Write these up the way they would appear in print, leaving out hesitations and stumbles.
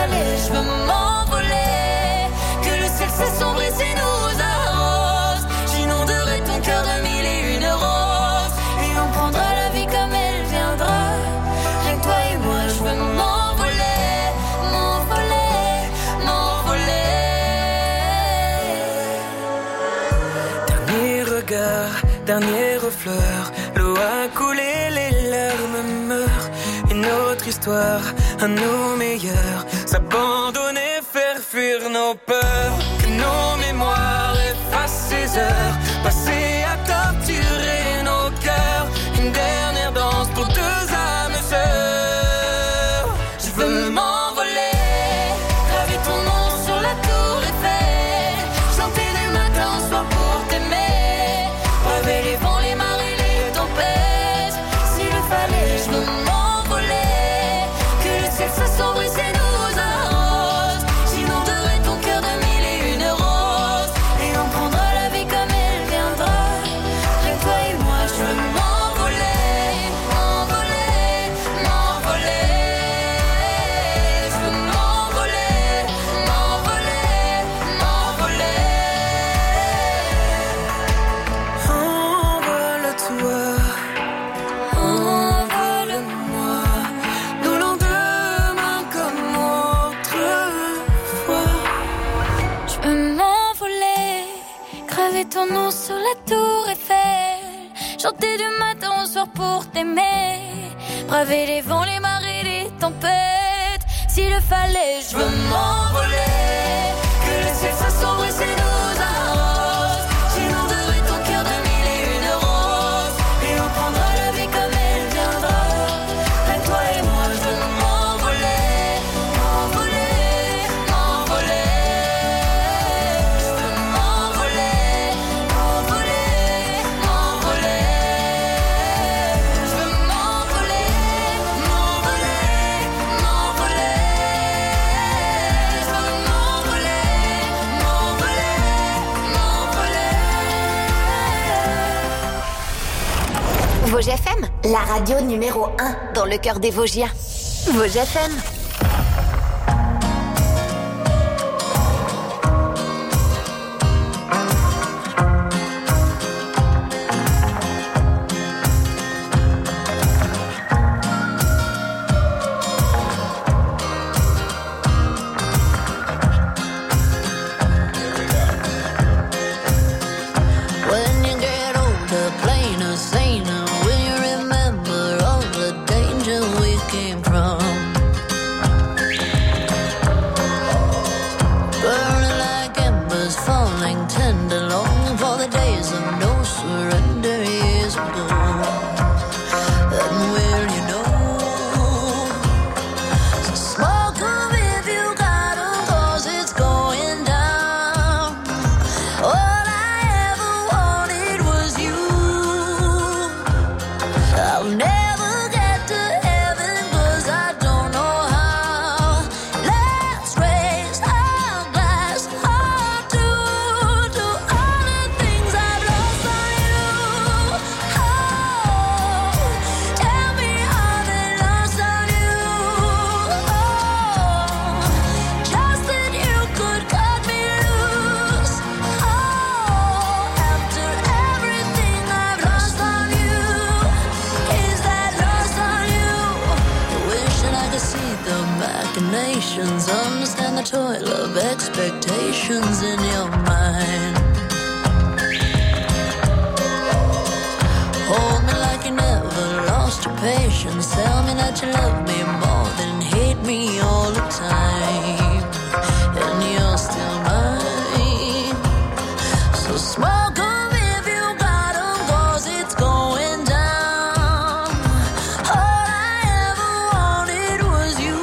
fallait, je veux m'envoler. Que le ciel s'assombrisse et nous arrose. J'inonderai ton cœur de mille et une roses. Et on prendra la vie comme elle viendra. Rien que toi et moi, je veux m'envoler, m'envoler, m'envoler. Dernier regard, dernière fleur, l'eau a coulé, les larmes meurent. Une autre histoire, à nos meilleurs, s'abandonner, faire fuir nos peurs. Que nos mémoires effacent ces heures passées à torturer nos cœurs. Une dernière danse pour deux âmes sœurs. Je veux m'envoler, graver ton nom sur la tour Eiffel, chanter du matin au soir pour t'aimer, braver les vents, les marées, les tempêtes. S'il le fallait, je veux m'envoler. Que le ciel s'assombrisse et nous arrose. J'inonderai ton cœur de mille et une roses. Et on prendra la vie comme elle viendra. Rien que toi et moi, je veux m'envoler, m'envoler, m'envoler. Je veux m'envoler, m'envoler, m'envoler. Envole-toi, envole-moi, nos lendemains comme autrefois. Je peux m'envoler, graver ton nom sur la tour Eiffel, chanter du matin au soir pour t'aimer, braver les vents, les marées, les tempêtes. S'il le fallait, je veux m'envoler. Que le ciel s'assombrisse et nous arrose. J'inonderai ton cœur de mille et une roses. Et on prendra la vie comme elle viendra. Rien que toi et moi, je veux m'envoler, m'envoler, m'envoler. Je veux m'envoler, m'envoler, m'envoler. Je veux m'envoler, m'envoler, m'envoler. Je veux m'envoler, m'envoler, m'envoler. Vosges FM, la radio numéro 1 dans le cœur des Vosgiens. Vosges FM. When you get older, plainer, saner, will you remember all the danger we came from? Burning like embers, falling tender, longing for the days of no surrender years ago. And will you know? So smoke 'em if you got 'em, 'cause it's going down. All I ever wanted was you. I'll never get to heaven 'cause I don't know how. Let's raise our glass high to all the things I've lost on you. Oh, tell me how they lost on you. Oh, just that you could cut me loose. Oh, after everything I've lost on you, is that lost on you? I wish that I could see the machinations, understand the toil of expectations in your mind. Hold me like you never lost your patience. Tell me that you love me more than hate me all the time. And you're still mine. So smoke 'em if you got 'em, 'cause it's going down. All I ever wanted was you.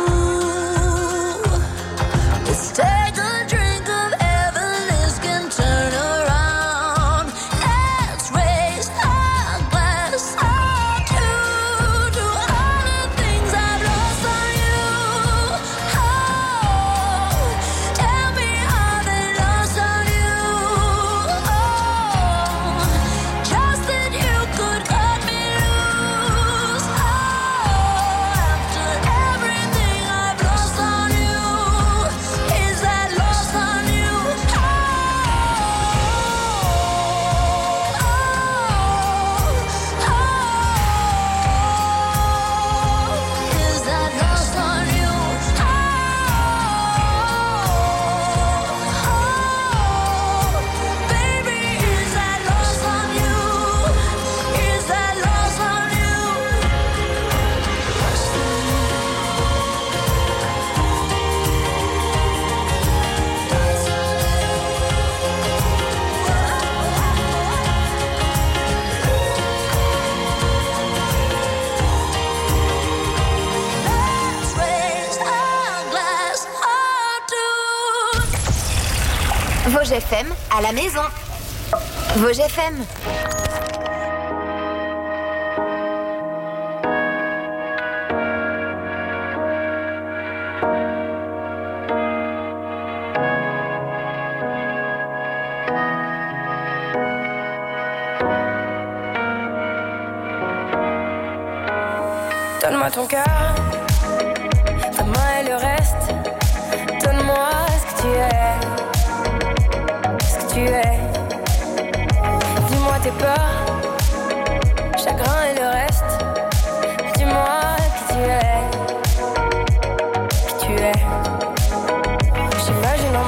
Let's take a drink of heaven, this can turn around. Let's raise our glass high to all the things I've Vosges FM à la maison. Vosges FM. Donne-moi ton cœur, ta main et le reste. Donne-moi ce que tu es, ce que tu es. Dis-moi tes peurs, chagrin et le reste. Dis-moi qui tu es, qui tu es. J'imagine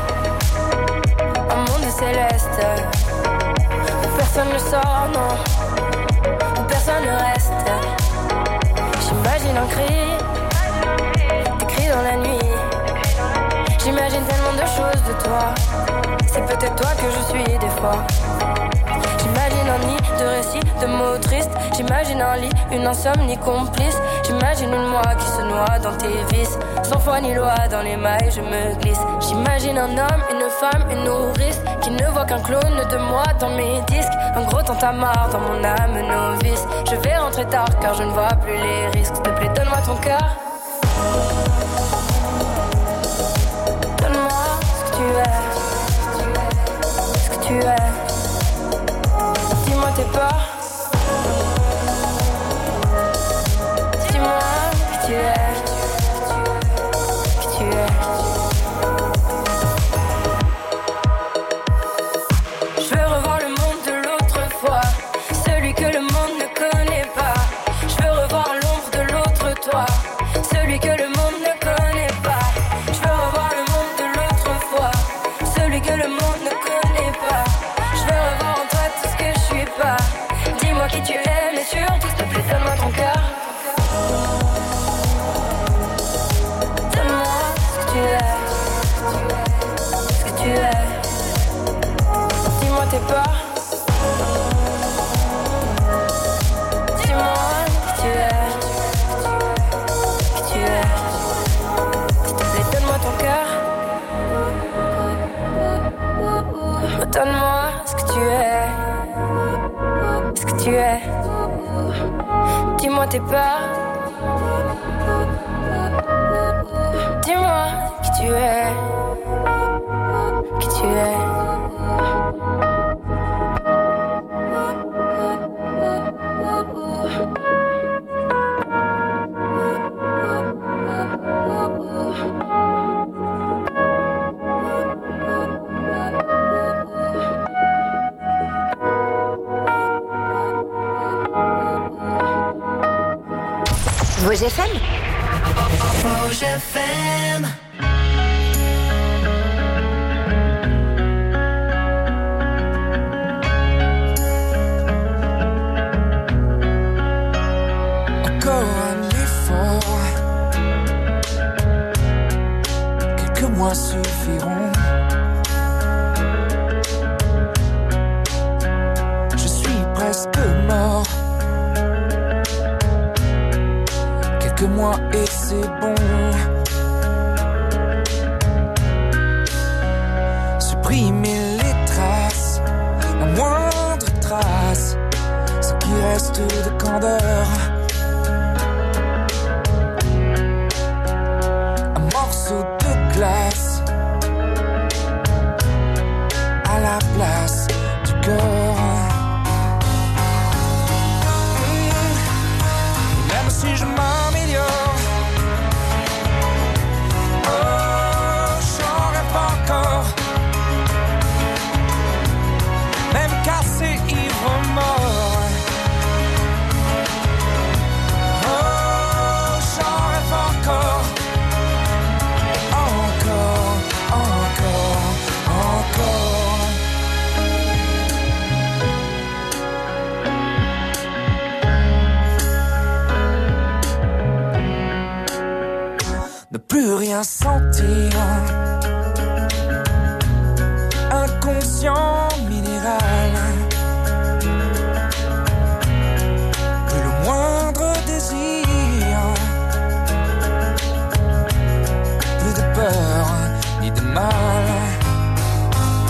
un monde céleste, où personne ne sort, non, où personne ne reste. J'imagine un cri, des cris dans la nuit. J'imagine tellement de choses de toi. C'est peut-être toi que je suis des fois. J'imagine un nid de récits, de mots tristes. J'imagine un lit, une insomnie complice. J'imagine une moi qui se noie dans tes vices. Sans foi ni loi, dans les mailles je me glisse. J'imagine un homme, une femme, une nourrice qui ne voit qu'un clone de moi dans mes disques. Un gros tintamarre dans mon âme novice. Je vais rentrer tard car je ne vois plus les risques. S'il te plaît, donne-moi ton cœur. Donne-moi ce que tu es, ce que tu es. Dis-moi tes peurs. Dis-moi qui tu es, qui tu es. Je veux revoir le monde de l'autre fois, celui que le monde ne connaît pas. Je veux revoir l'ombre de l'autre toi, celui que le monde ne connaît pas. Je veux revoir le monde de l'autre fois, celui que le monde ne connaît pas. Je veux revoir en toi tout ce que je suis pas. Dis-moi qui tu es, mais surtout s'il te plaît donne-moi ton cœur. Donne-moi ce que tu es, ce que tu es. Dis-moi tes peurs. Dis-moi qui tu es, qui tu es. S'il te plaît donne-moi ton cœur. Donne-moi ce que tu es, ce que tu es. Dis-moi tes peurs. Dis-moi qui tu es, qui tu es. Vosges FM. Vosges FM. Encore un effort, quelques mois suffiront. Je suis presque mort. Quelques mois et c'est bon. Supprimer les traces, la moindre trace, ce qui reste de candeur. Un morceau de glace à la place du cœur. Même si je m'améliore, oh, j'en rêve encore. Même cassé, ivre, mort. Oh, j'en rêve encore. Encore, encore, encore. Ne plus rien sentir, inconscient minéral, plus le moindre désir, plus de peur ni de mal.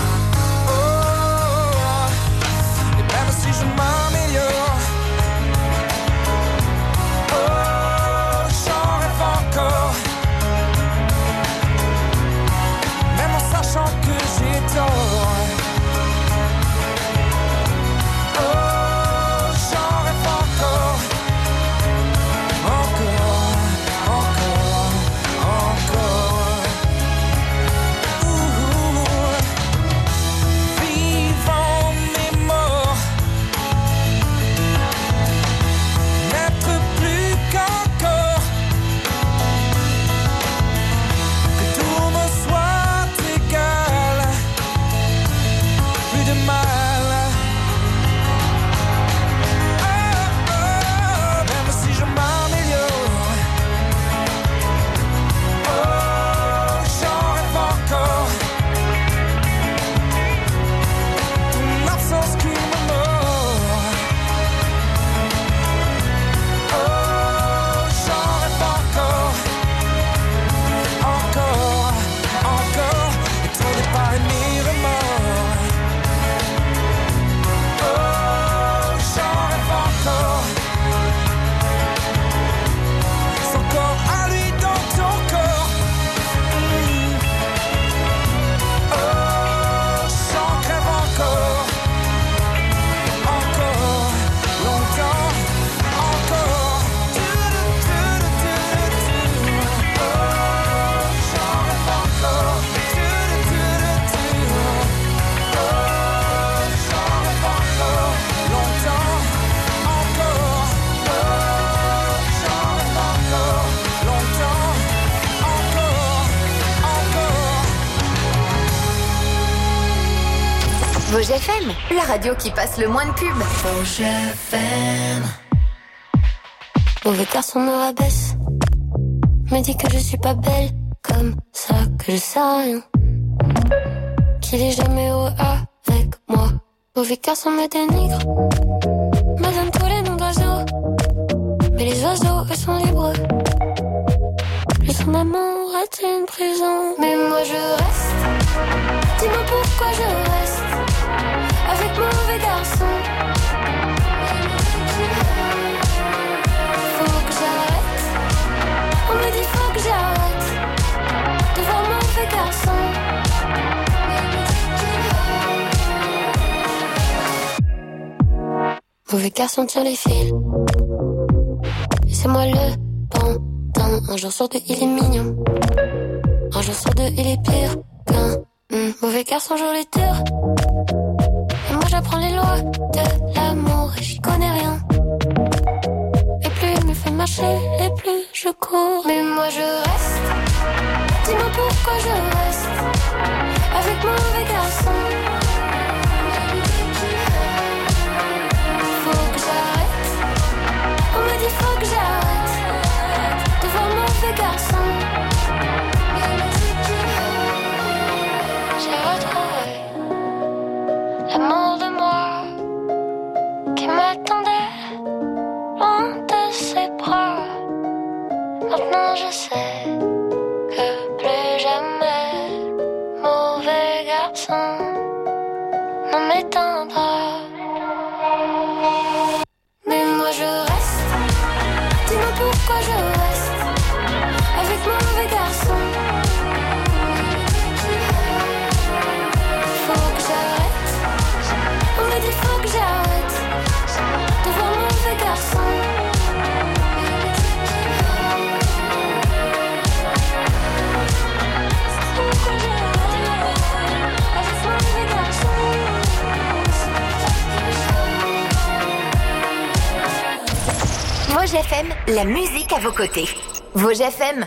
Vosges FM, la radio qui passe le moins de pub. Vosges FM. Mauvais garçon me rabaisse, me dit que je suis pas belle, comme ça que je sais rien, qu'il est jamais heureux avec moi. Mauvais garçon me dénigre, me donne tous les noms d'oiseaux, mais les oiseaux eux sont libres. Lui son amour est une prison, mais moi je reste. Dis-moi pourquoi je reste avec mauvais garçon. Faut que j'arrête. On me dit faut que j'arrête de voir mauvais garçon. Mauvais garçon tire les fils, et c'est moi le pantin. Un jour sur deux il est mignon, un jour sur deux il est pire qu'un mauvais garçon joue les tours. Et moi j'apprends les lois de l'amour et j'y connais rien. Et plus il me fait marcher, et plus je cours. Mais moi je reste. Dis-moi pourquoi je reste avec mauvais garçon. Faut que j'arrête. On me dit faut que j'arrête de voir mauvais garçon. J'ai retrouvé l'amour de moi qui m'attendait loin de ses bras. Maintenant je sais que plus jamais mauvais garçon ne m'éteindra. Mais moi je reste. Dis-moi pourquoi je reste avec mauvais garçon. Faut que j'arrête. On me dit faut que j'arrête de voir mauvais garçon. Vosges FM, la musique à vos côtés. Vosges FM.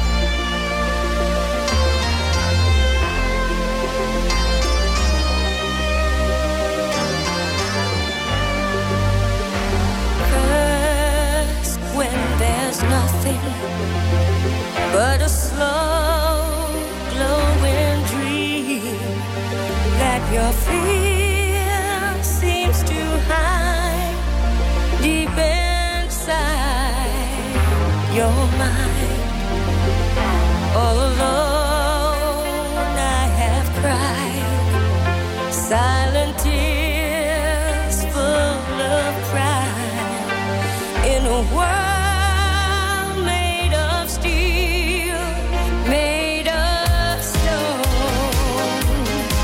First, when there's nothing but a slow glowing dream that your fear seems to hide deep inside your mind. All alone I have cried silent tears full of pride in a world made of steel, made of stone.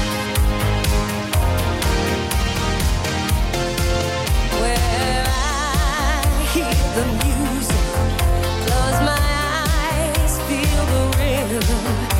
Where I hear the music, close my eyes, feel the rhythm.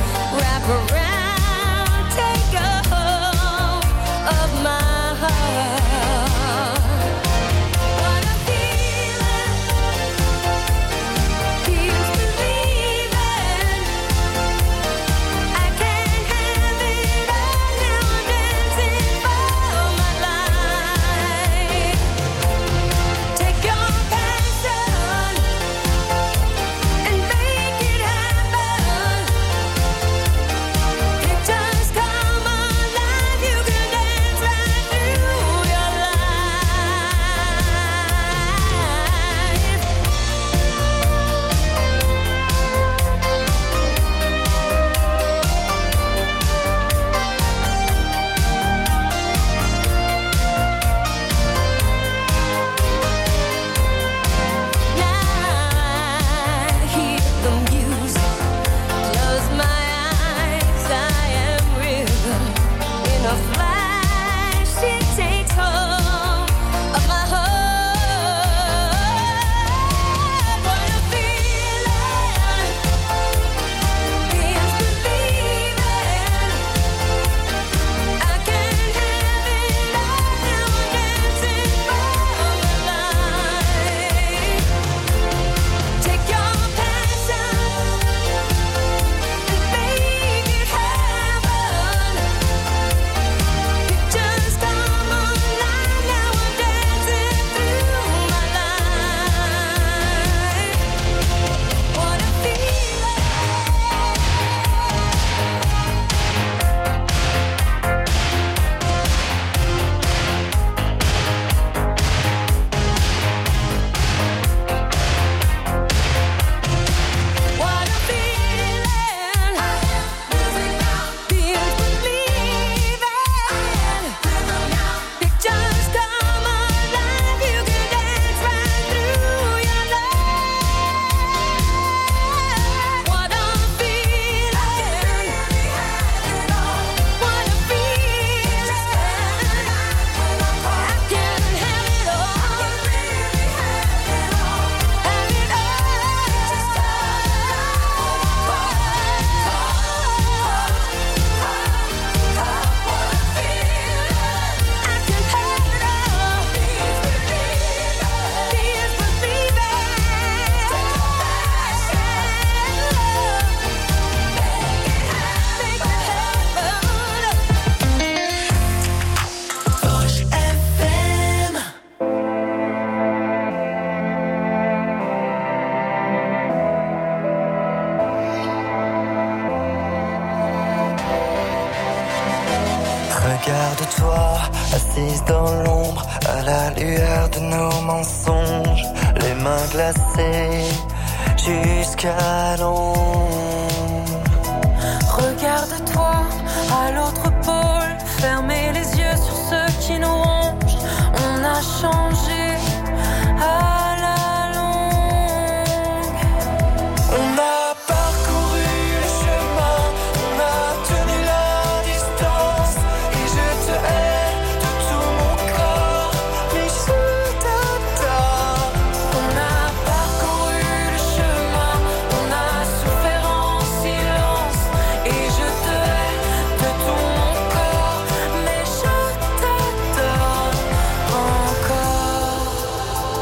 Regarde-toi, assise dans l'ombre, à la lueur de nos mensonges, les mains glacées jusqu'à l'ombre. Regarde-toi à l'autre pôle, fermez les yeux sur ceux qui nous rongent. On a changé à la longue. On a parcouru le chemin, on a tenu la distance. Et je te hais de tout mon corps, mais je t'attends. On a parcouru le chemin, on a souffert en silence. Et je te hais de tout mon corps, mais je t'attends encore.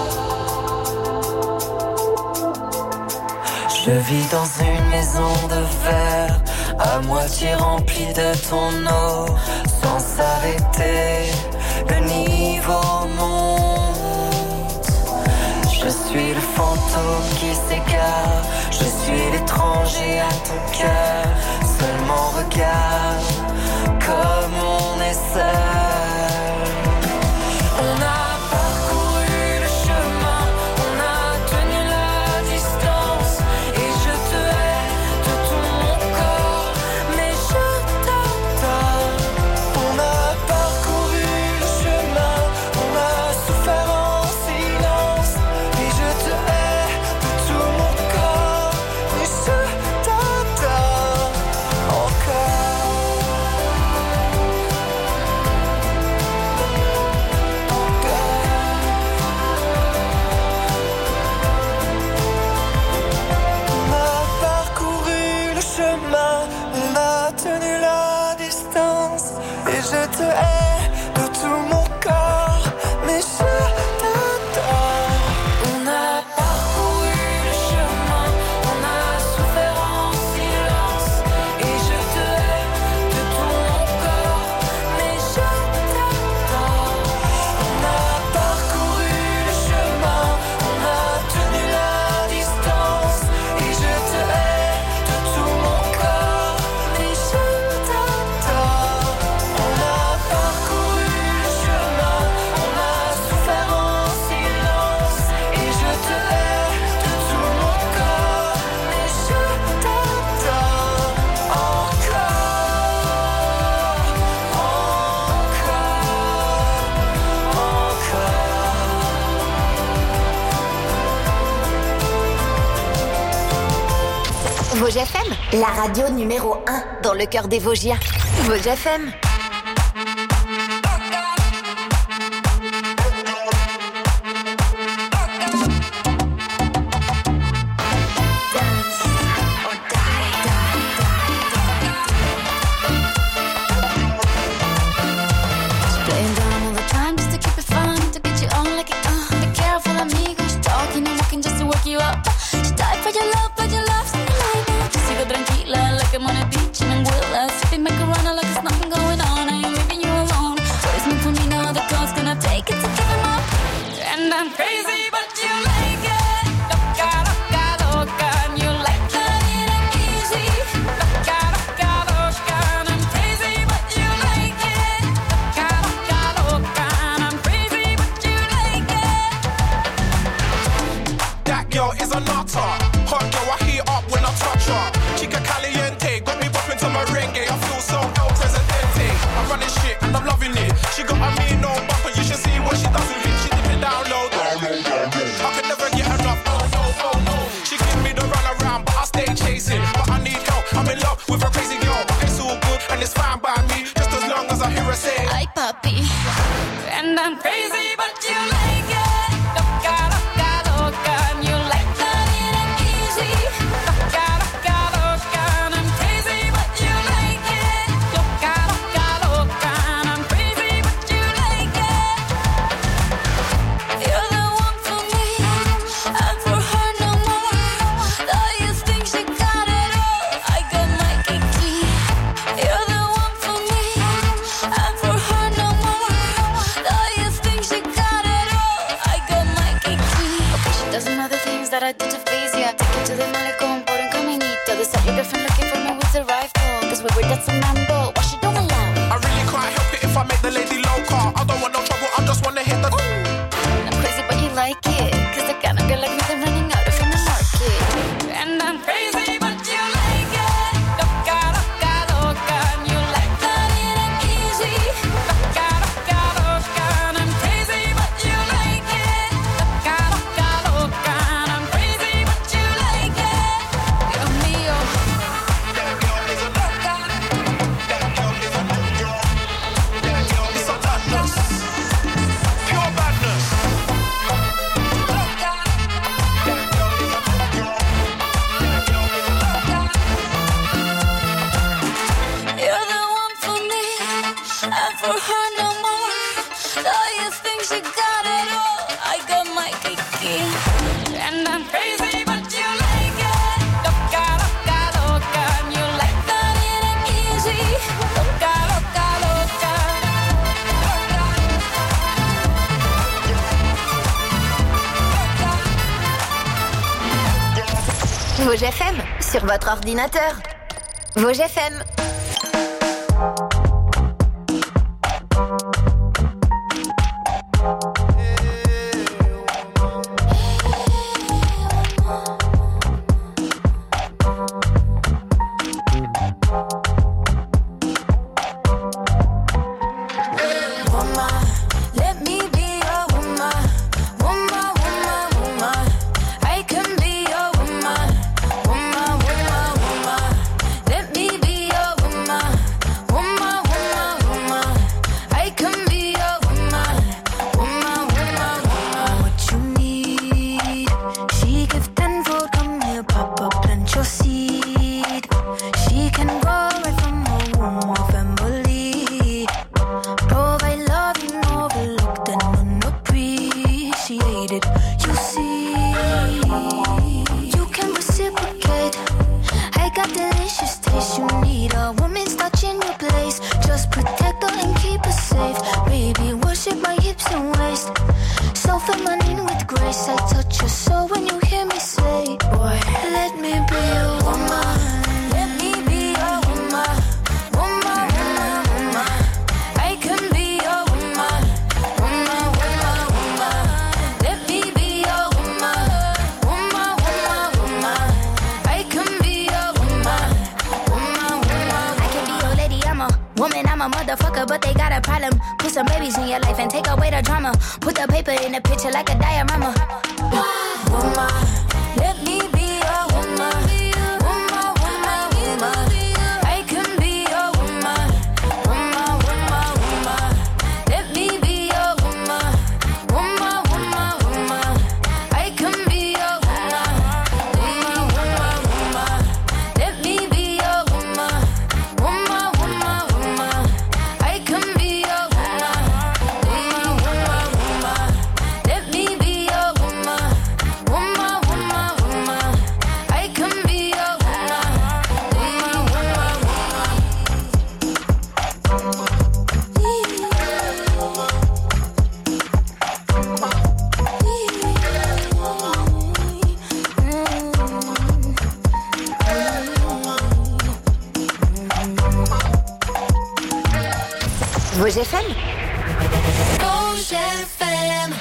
Je vis dans une maison de verre, à moitié remplie de ton eau, sans s'arrêter, le niveau monte. Je suis le fantôme qui s'égare, je suis l'étranger à ton cœur. Seulement regarde comme on est seul. On a parcouru le chemin, on a tenu la distance. Et je te hais de tout mon corps, mais je t'attends. On a parcouru le chemin, on a souffert en silence. Et je te hais de tout mon corps, mais je t'attends encore. On a parcouru le chemin, on a tenu la distance. Et je te hais de tout mon corps, mais je t'attends. On a parcouru le chemin, on a souffert en silence. Et je te hais de tout mon corps, mais je t'attends. On a parcouru le chemin, on a tenu la distance. Et je te hais de tout mon corps, mais je t'attends. On a parcouru le chemin, on a souffert en silence. Et je te hais de tout mon corps, mais je t'attends encore. Vosges FM, la radio numéro 1 dans le cœur des Vosgiens. Vosges FM. Playing down all the time just to keep it fun, to get you on like it. Be careful, amigos, talking and walking just to work you up. She died for your love, but your love's in the light now. Yo sigo tranquila, like I'm on a beach in Anguilla, sipping macarona like there's nothing going on. I am leaving you alone. What is meant for me now? The clock's gonna take it to give him up. And I'm crazy, but you like it. Loca, loca, loca, and you like that it ain't easy. Loca, loca, loca, and I'm crazy, but you like it. Loca, loca, loca, and I'm crazy, but you like it. That girl is a nutter. Hot girl, I heat up when I touch her. Chica caliente, got me bopping to merengue. I feel so El Presidente. I'm running shit and I'm loving it. She got a mean no bumper, you should see what she does with it. She dip it down low. I could never get enough. Oh no, oh no. She give me the run around, but I stay chasing. But I need help. I'm in love with a crazy girl, but it's all good and it's fine by me. Just as long as I hear her say, Ay, papi. And I'm crazy, but you like it. Loca, loca, loca, and you like that it ain't easy. Loca, loca, loca, and I'm crazy, but you like it. Loca, loca, loca, and I'm crazy, but you like it. You're the one for me, and for her no more. Though you think she got it all, I got my kiki. You're the one for me, and for her no more. Though you think she got it all, I got my kiki. Okay, she does some other things that I did to please ya. Take it to the malecón por un caminito. Decide your girlfriend looking for me with a rifle. Cause we were that's a mambo, what she don't allow. I really can't help it if I for her no more. Though you think she got it all, I got my kiki. And I'm crazy, but you like it. Loca, loca, loca. And you like that it ain't easy. Loca, loca, loca. Vosges FM, sur votre ordinateur. Vosges FM. Vosges FM. Vosges FM.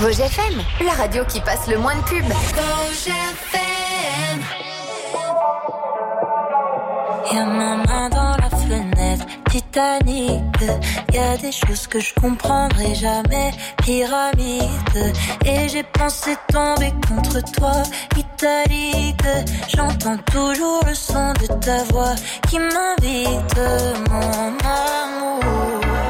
Vosges FM, la radio qui passe le moins de pubs. Vosges FM. Y'a ma main dans la fenêtre, Titanic. Y'a des choses que je comprendrai jamais, pyramide. Et j'ai pensé tomber contre toi, italique. J'entends toujours le son de ta voix qui m'invite, mon amour.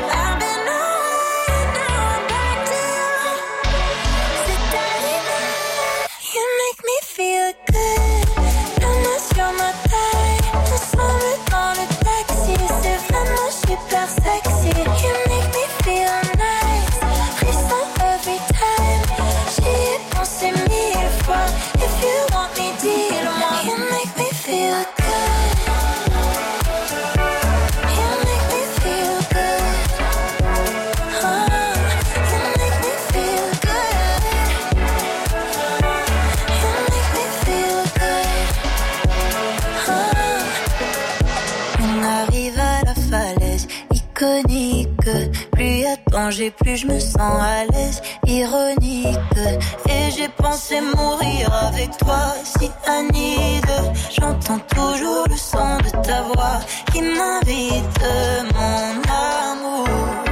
Plus y a de danger, plus je me sens à l'aise, ironique. Et j'ai pensé mourir avec toi, si Anide. J'entends toujours le son de ta voix qui m'invite, mon amour.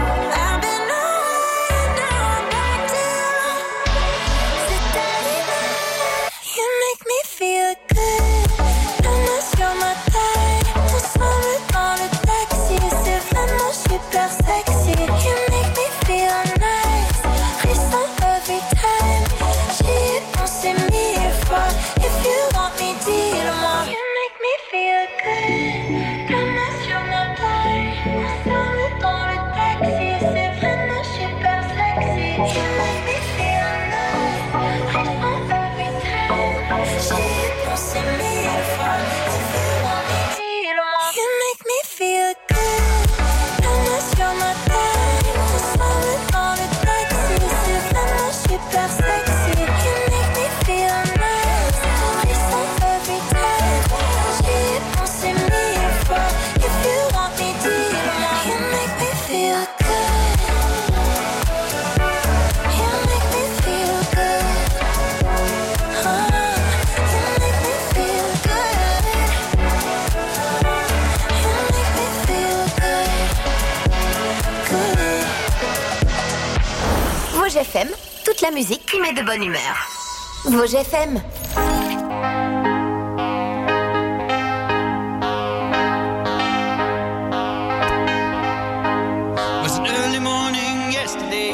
Vosges FM, toute la musique qui met de bonne humeur. Vosges FM. Was an early morning yesterday.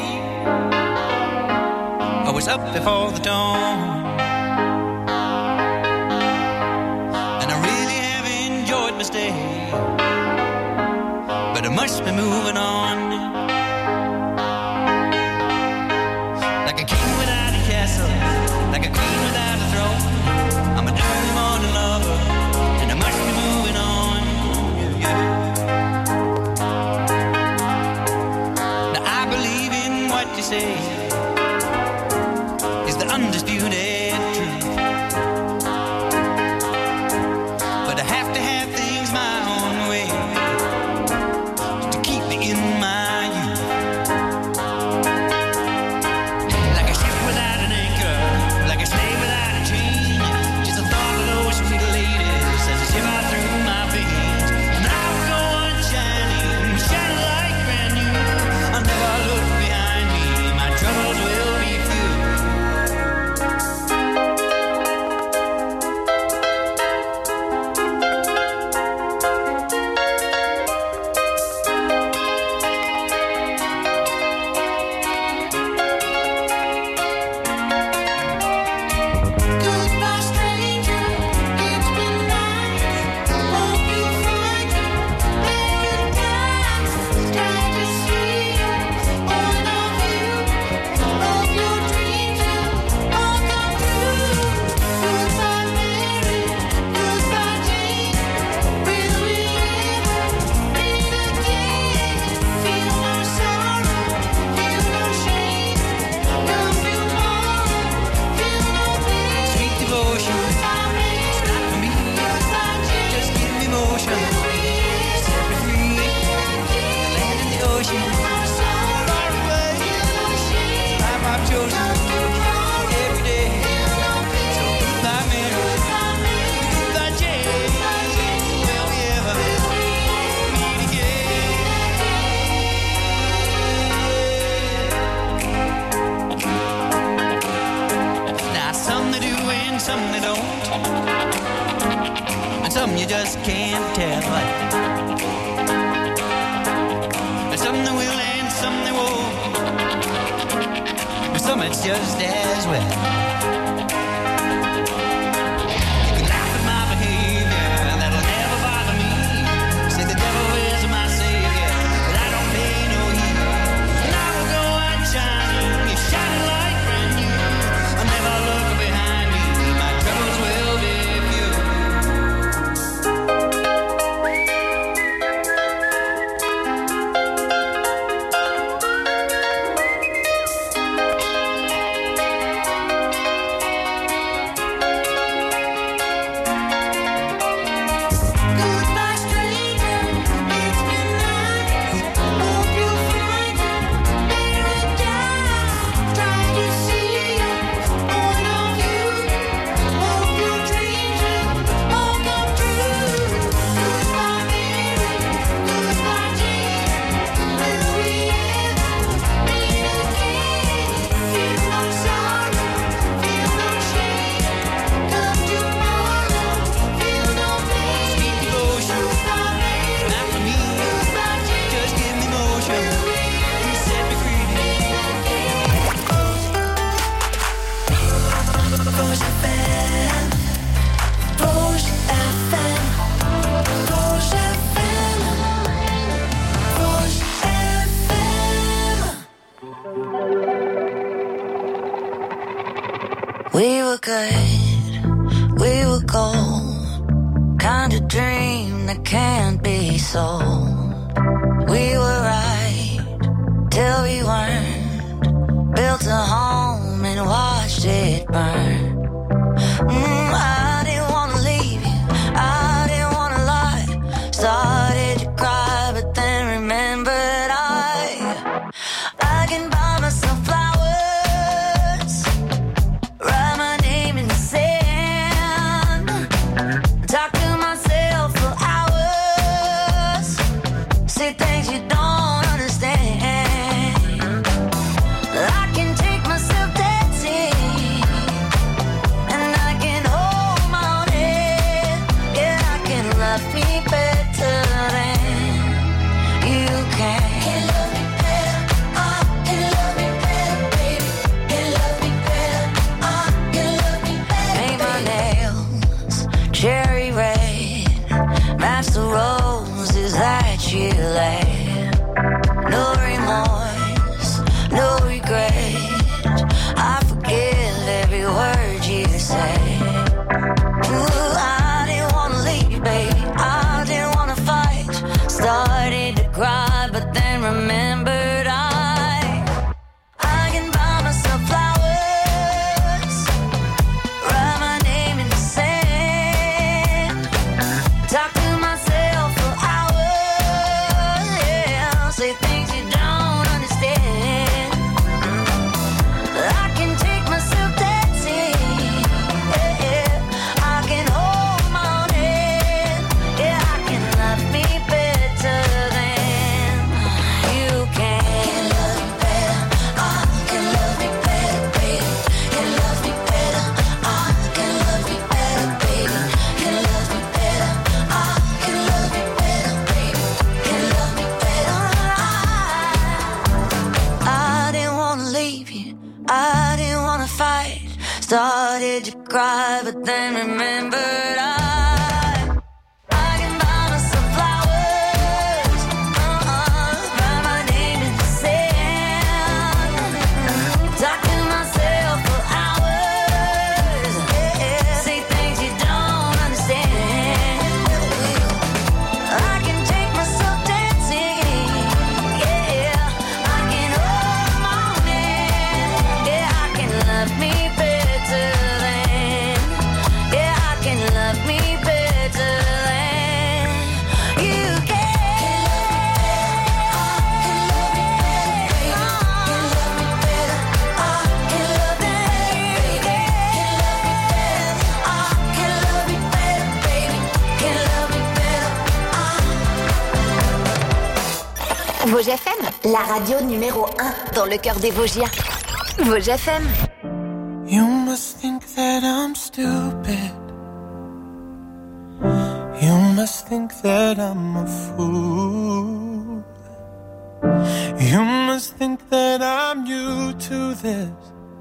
I was up before the dawn, and I really have enjoyed my stay, but I must be moving on. Like a queen without a throne, I'm an early morning lover, and I must be moving on. Yeah. Now I believe in what you say is the undisputed truth, but I have to have things my own way to keep me in my youth. Like a ship without an anchor, like a slave without a chain, just a thought of those sweet ladies as they shiver through my veins. And I will go on shining, shining like brand new. I'll never look behind me, my trouble some they don't. And some you just can't tell. And some they will and some they won't. But some it's just as well. You can laugh at my behavior, that'll never bother me. Say the devil is my savior, but I don't pay no heed. And I will go on shining, you shining like brand new. I'll never look behind me, my troubles will be few. We were good, we were gold, kind of dream that can't be sold. We were right till we weren't, built a home and watched it burn. I didn't want to leave you, I didn't want to lie. Started to cry but then remembered I can buy myself flowers, write my name in the sand, talk to myself for hours, say things you don't understand. I can take myself dancing, and I can hold my own head. Yeah, I can love me better than you can. Can love me better, can love me better, baby. Can love me better, can love me better. Paint my nails cherry red, match the roses that you laid. No remorse, no regret, I forgive every word you say. Ooh, I didn't want to leave, baby, I didn't want to fight. Started to cry, but then remembered I can buy myself flowers, write my name in the sand, talk to myself for hours, yeah, say things you don't understand. I can take myself dancing, yeah, I can hold my own head, yeah, I can love me better than you can. Can love me better, can love me better, baby. Can love me better, can love me better, baby. Can love me better, can love me better, baby. Can love me better. I didn't want to leave you, I didn't want to fight. Started to cry, but then remembered I can buy myself flowers, write my name in the sand, talk to myself for hours, yeah, say things you don't understand. I can take myself dancing, yeah, I can hold my own hand, yeah, I can love me better than, yeah, I can love me better than you can. Can love me better, can love me better, baby. Can love me better, Vosges FM, la radio numéro 1 dans le cœur des Vosgiens. Vosges FM. You must think that I'm stupid. You must think that I'm a fool. You must think that I'm new to this,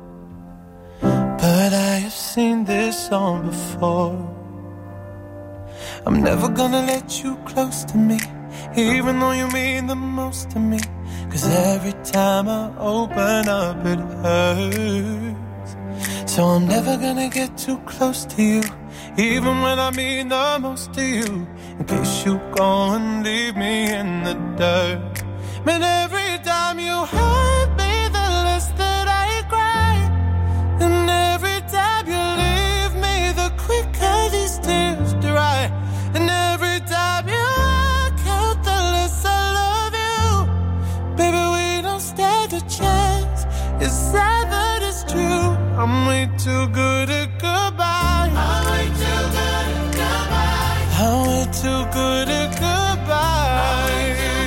but I have seen this song before. I'm never gonna let you close to me, even though you mean the most to me. 'Cause every time I open up it hurts. So I'm never gonna get too close to you, even when I mean the most to you, in case you go and leave me in the dirt. Man, every time you hurt me, the less that I cry. And every time you leave me, the quicker these tears dry. And every time you walk out, the less I love you. Baby, we don't stand a chance. It's sad but it's true. I'm way too good at goodbye. I'm way too good at goodbye. I'm way too good at goodbye.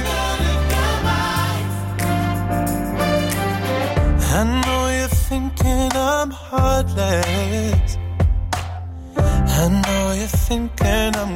I know you're thinking I'm heartless. I know you're thinking I'm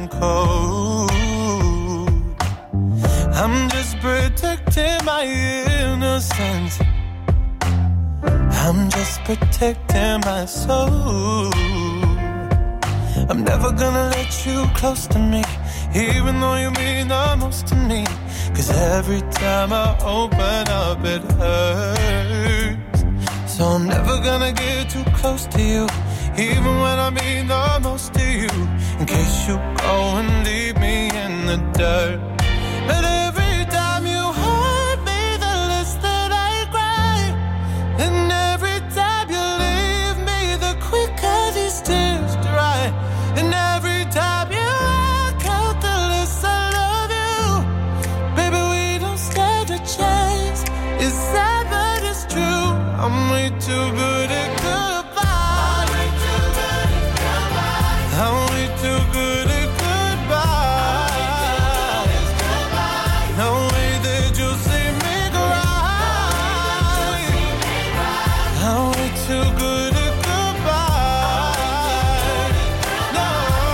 cold. I'm just protecting my innocence. I'm just protecting my soul. I'm never gonna let you close to me, even though you mean the most to me. 'Cause every time I open up it hurts. So I'm never gonna get too close to you, even when I mean the most to you, in case you go and leave me in the dirt. But every time you hurt me, the less that I cry. And every time you leave me, the quicker these tears dry. And every time you walk out, the less I love you. Baby, we don't stand a chance. It's sad but it's true. I'm way too good at goodbye. I'm way too good at goodbye. I'm way too good at goodbye. No way that you'll see me cry. I'm way too good at goodbye. No,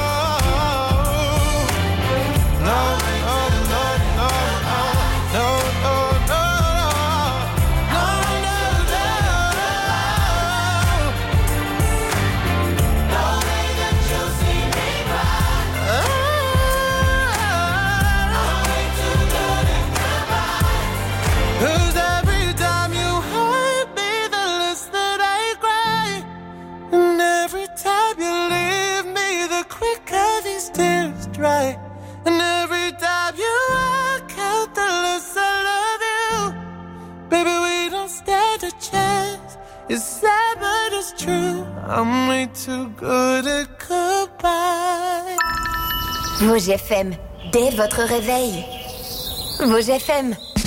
no, no, no, no, no, no, no, no, no, no, no. No way that you'll see me cry. I'm way too good at goodbye. 'Cause every time you hurt me, the less that I cry. And every time you leave me, the quicker these tears dry. And every time you walk out, the less I love you. Baby, we don't stand a chance. It's sad but it's true. I'm way too good at goodbye. Rouge FM, dès votre réveil. Rouge FM.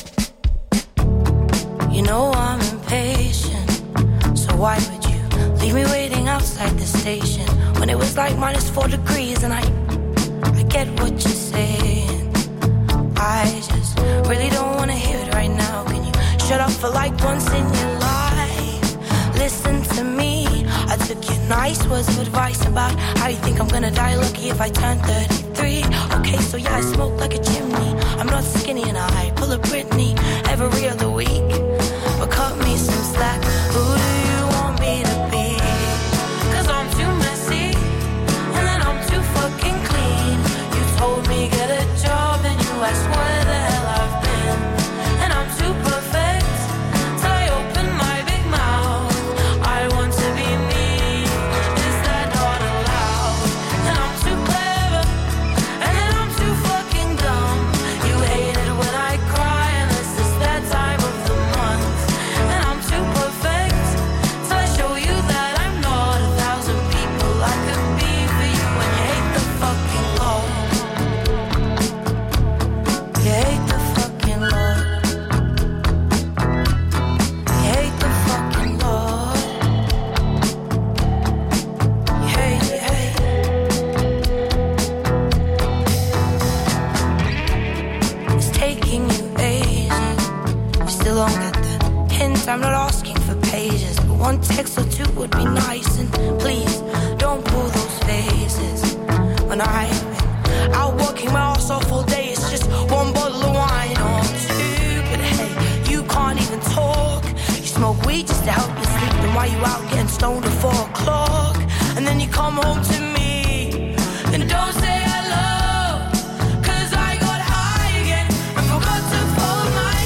You know I'm impatient, so why would you leave me waiting outside the station when it was like -4 degrees? And I get what you're saying. I just really don't want to hear it right now. Can you shut up for like once in your life? Listen to me. I took your nice words of advice about how you think I'm gonna die lucky if I turn 33. Okay, so yeah, I smoke like a chimney. I'm not skinny and I pull a Britney every other week. But cut me some slack. Who do you want me to be? 'Cause I'm too messy, and then I'm too fucking clean. You told me get a job and you asked where the hell I've been. And I'm too perfect till I open my big mouth. I want to be me, is that not allowed? And I'm too clever, and then I'm too fucking dumb. You hate it when I cry, unless it's that time of the month. And I'm too perfect till I show you that I'm not 1,000 people I could be for you. And you hate the fucking Lord. You hate the fucking Lord. You hate the fucking Lord. You hate, you hate. It's taking you ages. You still don't get the hint. I'm not asking for pages, but One text or two would be nice, and please don't pull those faces. When I've been out working my ass off all day, it's just one bottle of wine or two. But hey, you can't even talk. You smoke weed just to help you sleep. Then why you out getting stoned at 4 o'clock? And then you come home to me and don't say hello, 'cause I got high again and forgot to fold my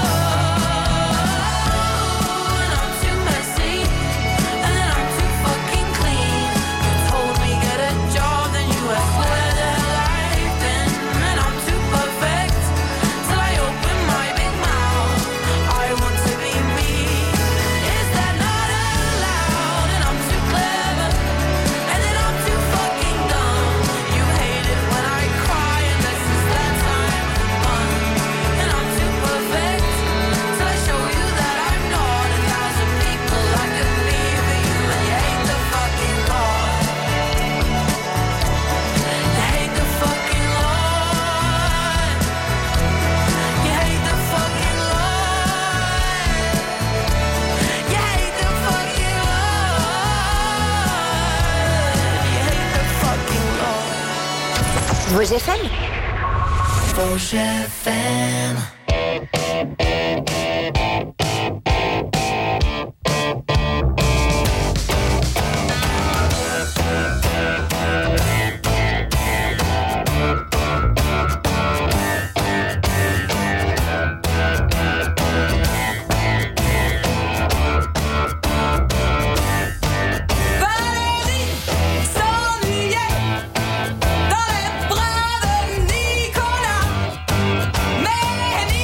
clothes. And I'm too messy and then I'm too fucking clean. You told me get a job, then you asked where the hell I've been. And I'm too perfect till I open my big mouth. I want to be me. Is that not allowed? And I'm too clever and then I'm too fucking dumb. You hate it when I cry and this is that time fun. And I'm too perfect till I show you that I'm not. 1,000 people I could be for you, and you hate the fucking Lord. You hate the fucking Lord. You hate the fucking Lord. You hate the fucking Lord. You hate the fucking Lord. Vosges FM. Vosges FM. Valérie s'ennuyait dans les bras de Nicolas, mais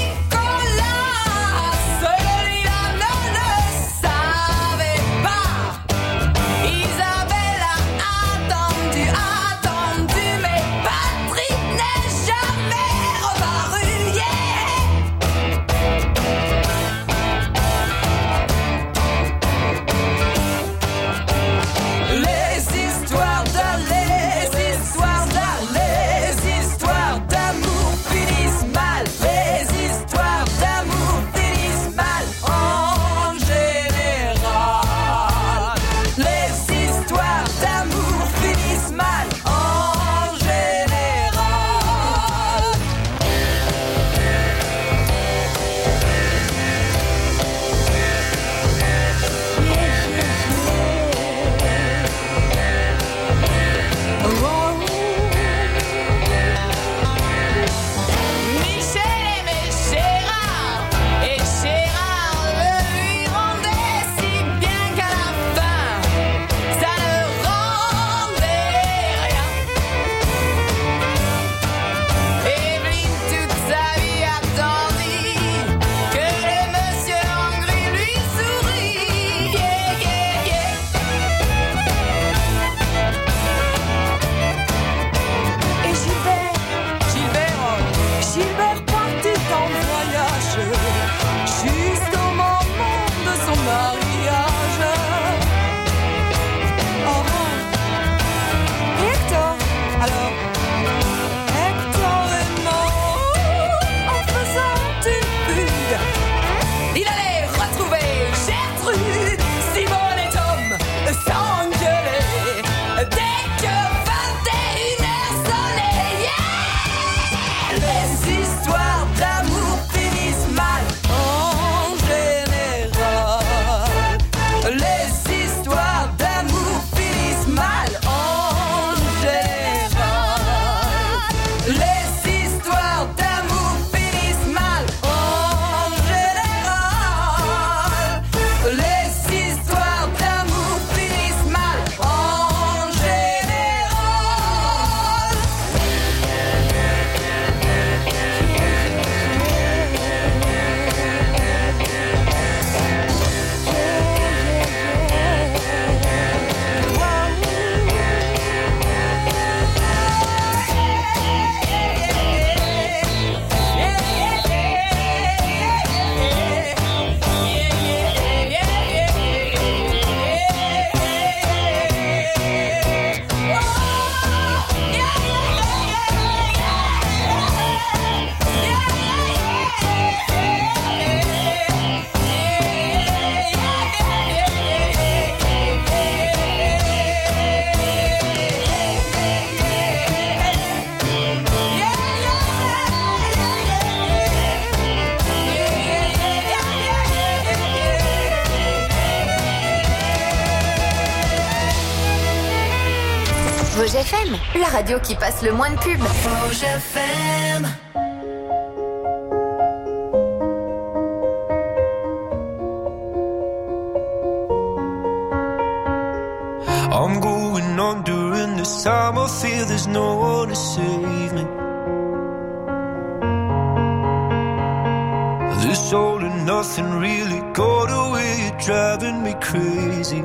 Vosges FM, la radio qui passe le moins de pubs. Vosges FM. I'm going on during this time. I feel there's no one to save me. This all and nothing really got away. You're driving me crazy.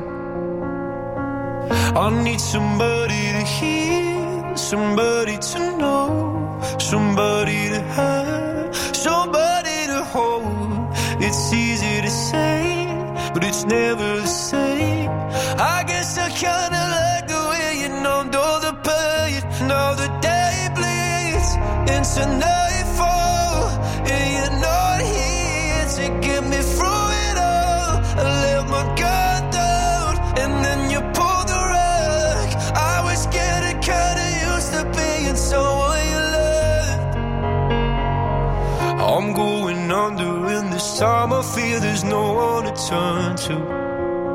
I need somebody to hear, somebody to know, somebody to have, somebody to hold. It's easy to say, but it's never the same. I guess I kinda like the way you numbed all the pain. Now the day bleeds into nightfall, and you're not here to get me through it all. I let my guard down, and then you pulled the rug. I was getting kinda used to being someone you loved. I'm going under, and this time I feel there's no one to turn to.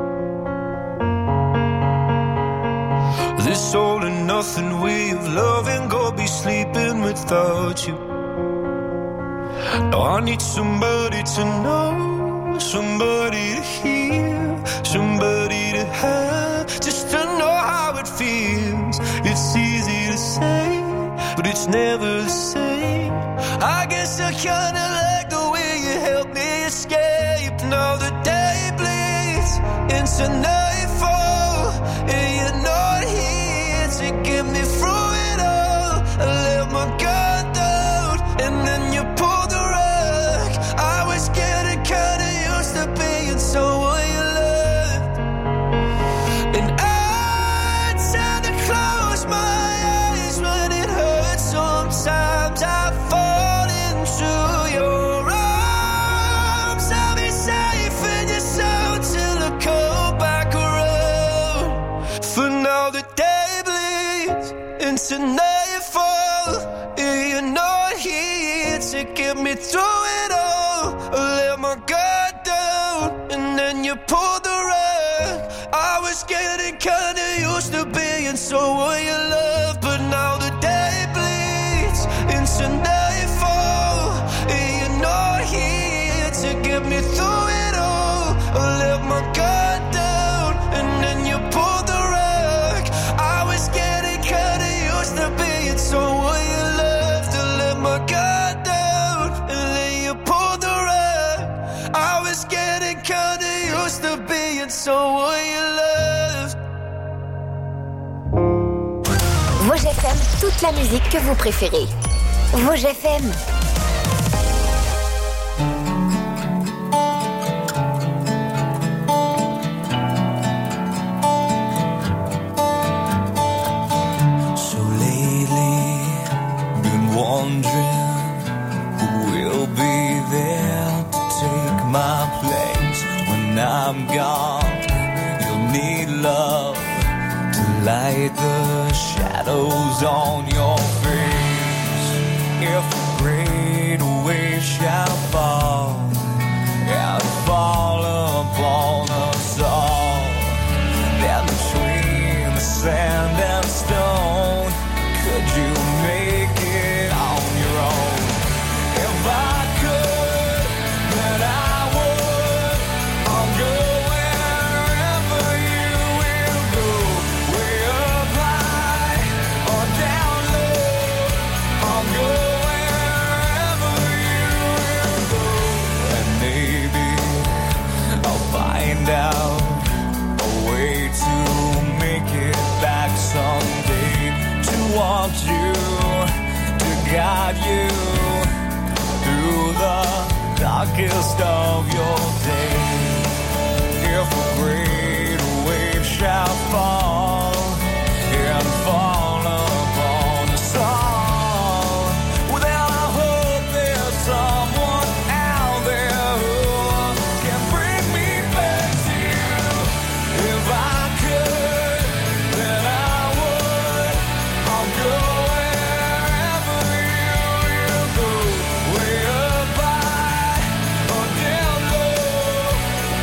This all and nothing way of loving, go be sleeping without you. Now I need somebody to know, somebody to hear, somebody to have, just to know how it feels. It's easy to say, but it's never the same. I guess I kinda like the way you help me escape. Now the day bleeds into nightfall, and you're not here to get me through it all. I let my guard down, and then you pulled the rug. I was getting kinda used to being someone you loved, and I tend to close my eyes when it hurts. Sometimes I fall into your arms. I'll be safe in your soul till I come back around. For now the day bleeds into nightfall, and you're not here to get me through it all. I let my guard down, and then you pulled the rug. I was getting kinda used to being someone you love, but now the day bleeds into nightfall, and you're not here to get me through it all. I let my guard down, and then you pulled the rug. I was getting kinda used to being someone you loved. To let my guard down, and then you pulled the rug. I was getting kinda used to being someone you loved. Vosges FM, toute la musique que vous préférez. Vosges FM. So lately, been wondering who will be there to take my place when I'm gone. You'll need love to light the shadows on your face. If a great wave shall fall and fall upon us all, then between the sand and stone, could you make it on your own? If I could, then I would. I'll go wherever you will go, way up high or down low. I'll go wherever you will go, and maybe I'll find out a way to make it back someday, to want you, to guide you through the darkest of your days. If a great wave shall fall and fall upon us all, well then I hope there's someone out there who can bring me back to you. If I could, then I would. I'll go wherever you will go, way up high or down low.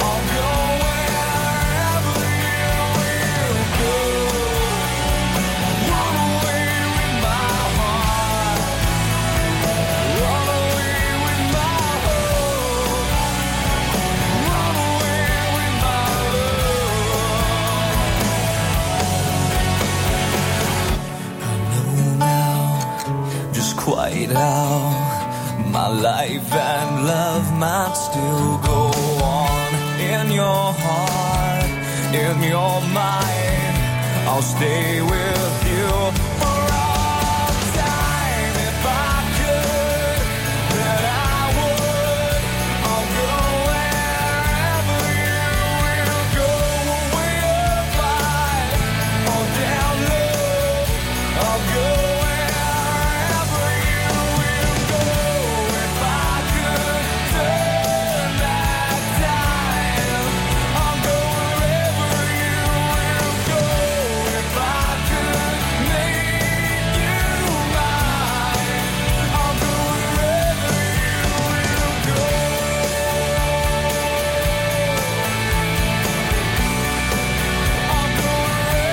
it out, my life and love might still go on. In your heart, in your mind, I'll stay with you.